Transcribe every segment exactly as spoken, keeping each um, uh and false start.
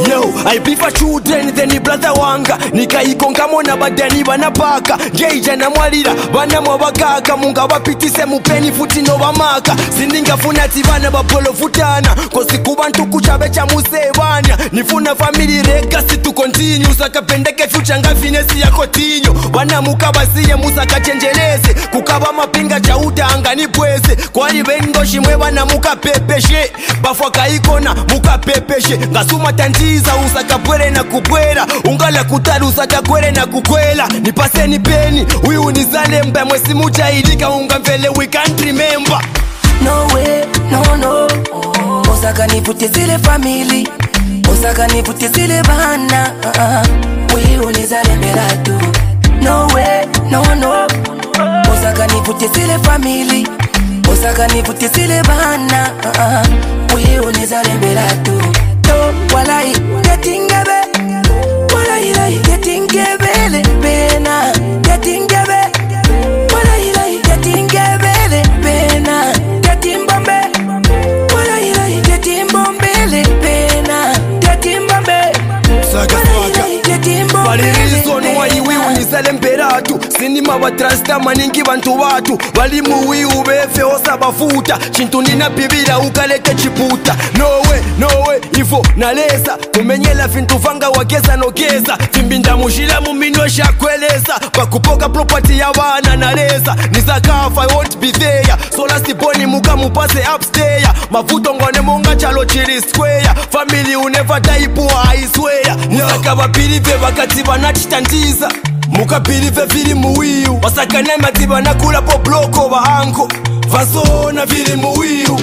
Yo, I prefer children than the brother wanga. Nika ikonga mona badani banapaka. Geija na mwalira, bana mwabakaka. Munga wapitise mupeni futi no wamaka. Sininga funati bana bapolo futana. Kosi kubantu kuchabecha musebanya. Nifuna family legacy to continue. Saka pendeke future nga finesi ya kotinyo. Bana mukabasiye musaka chenjeleze. Kukaba mapinga chauta angani pweze. Kwali bengo shimwe bana muka pepeshe. Bafwa kaikona muka pepeshe. Ngasuma tanjiza usaka pwere na kupwera. Ungala kutaru usaka kwere na kukwela. Nipase ni peni, uyu nizale mba. Mwesi muja idika unga mfele we can't remember. No way, no no. Osaka nivuti zile family. Osaka nivuti zile bana. Uyu nizale mbela tu. No way, no no. Osaka nivuti zile family. Osaka nivuti zile bana. Uyu nizale mbela tu. Walai, getting gebe. Walai lai, getting gebele pena. Getting gebe. Walai lai, getting gebele pena. Getting bombe. Walai lai, getting bombele pena. Getting bombe. Saka saka. Getting bombe. Bali reason why we unizale mperatu. Sinima wa trasta maningi bantu watu. Bali muwi ubefe osa bafuta. Chintu nina pibila ukaleke chiputa. No way, no way, ifo naleza. Kumenyela fintu fanga wakeza nokeza. Fimbinda mushila muminwe shakweleza. Bakupoka property ya wana naleza. Nizakafa I won't be there. So last poni muka mupase upstairs. Mafuto ngone monga chalo chiri square. Family unever die poor I swear. Nizaka wapilive wakati wanachitandiza. Muka pilive fili muwiu. Wasakane matiba nakula po bloko wa anko. Vasona fili muwiu.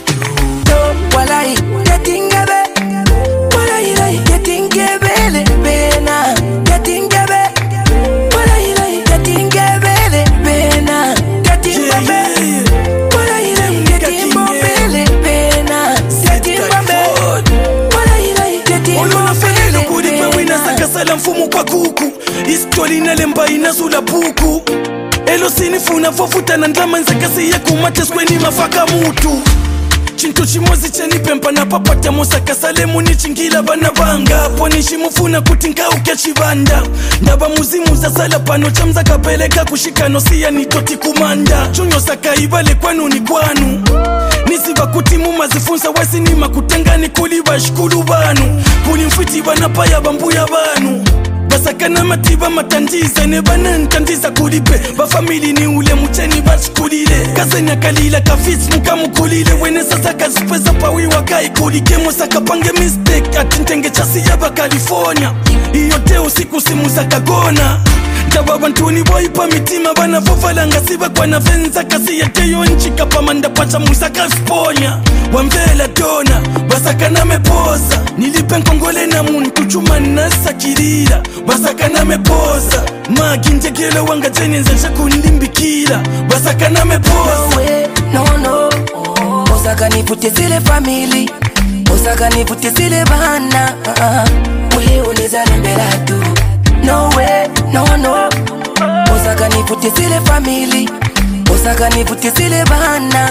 Walai, getting gebe. Walai lai, getting gebele pena. Getting gebe. Walai lai, getting gebele pena. Getting bombe. Walai lai, getting bombele pena. Getting bombe. Walai lai, getting bombele pena. Wina saka sala mfumu kwa kuku. Istoli na lemba inazula puku. Elo sinifuna fofuta na ndama nzaka siya kumate skweni mafaka mutu. Chintu chimozi chanipempa na papata musaka salemu ni chingila bana banga. Poni shimufuna kutinka uke chivanda. Ndaba muzimu za sala pano chamza kapeleka kushika nosia ni toti kumanda. Chunyo saka ibale kwanu ni kwanu. Nisiva kutimu mazifunza wasi ni makutengani kuliba shkulu banu. Kuli mfiti bana paya bambuya banu. Basaka na matiba matandiza ne bana ntandiza kulipe. Ba family ni ule mcheni bashikulile. Kazenya kalila kafits mukamukulile. Wene sasa kazipeza pawi wakai kulike. Mwasaka pange mistake atintenge chasi yaba California. Iyote usiku simu za kagona. Ndaba bantuni boipa mitima bana fofala ngasiba kwa na venza kasi ya teyo nchika pamanda pacha musaka sponya. Wamvela dona, basaka na mepoza. Nilipe nkongole na muntu chuma nasa kirira. Basaka na mepoza. Magi njegele wanga jeni nzensha kundimbikira. Basaka na mepoza. No way, no no. Osaka nivuti zile family. Osaka nivuti zile bana. Uye unizale mbela tu. No way, no no. Osaka nivuti zile family. Osaka nivuti zile bana.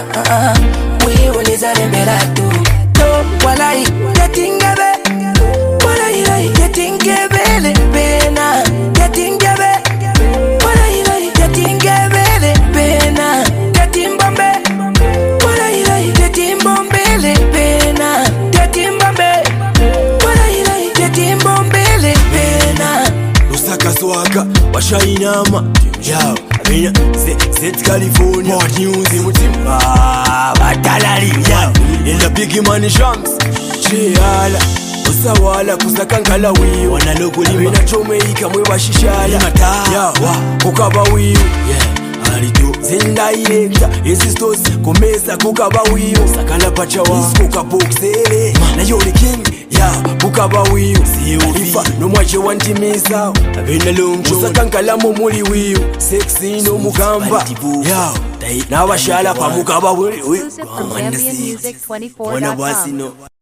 Uye unizale mbela tu. Walai, getting gebe. Walai lai, getting gebele pena. Getting gebe. Walai lai, getting gebele pena. Getting bombe. Walai lai, getting bombele pena. Getting bombe. Walai lai, getting bombele pena. Lusaka swaka, washa inama. Yao, amina, Z California. More news in mutima. Batalari, yao. In the big money shanks. Chiala. Usawala kusaka nkala wiyo. Wanalogo lima. Amina chome ika mwe washishaya. Yao, kukaba wiyo. Yeah. Alito zenda ilekta Esistos komesa kukaba wiyo. Sakala pacha wa Iskoka boxele na yole king. Ya kukaba wiyo. Siye ufifa no mwache wanti misa. Abena longcho Usaka nkala momuli wiyo. Sexy no mugamba. Ya na washala pa mukaba wiyo. Exclusive from Zambian Music twenty-four dot com.